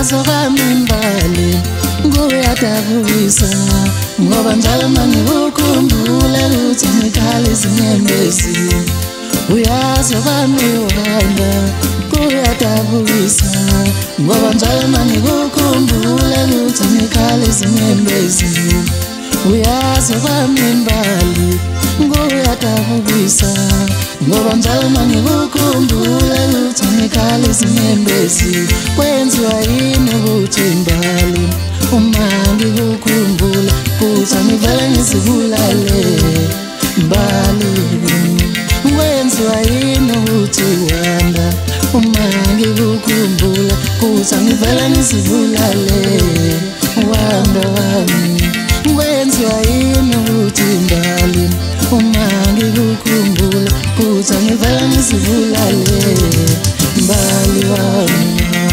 uyazokami imbali kuyadabukisa ngoba njalo mangikukhumbula ukuthi ngikhala izinyembezi uyazokami uhamba kuyadabukisa ngoba njalo mangikukhumbula ukuthi ngikhala izinyembezi uyazokami imbali kuyadabukisa ngoba njalo mangikukhumbula ukuthi ngikhala izinyembezi kwenziwa yini ukuthi imbali uma ngikukhumbula kuthi ngivele ngizibulale mbali kwenziwa yini ukuthi wanda uma ngikukhumbula kuthi ngivele ngizibulale wanda wami kwenziwa yini ukuthi imbali uma ngikukhumbula kuthi ngivele ngizibulale mbali wami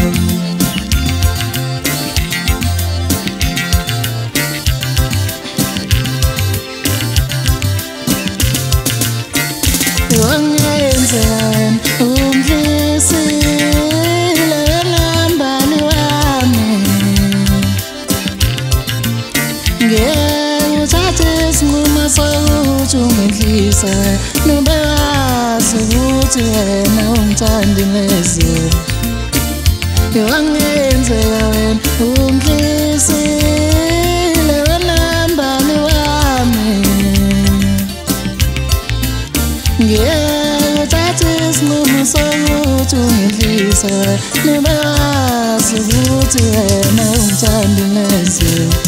wangenzani ungidlisile ngambali wami ngeke uthathe isinqumo sokuthi ungidlisa nobe wazi ukuthi wena ungithandi neze wangenzeka wena ungidlisile ngambali wami ngeke uthathe isinqumo sokuthi ungidlisa nobe wazi ukuthi wena ungithandi neze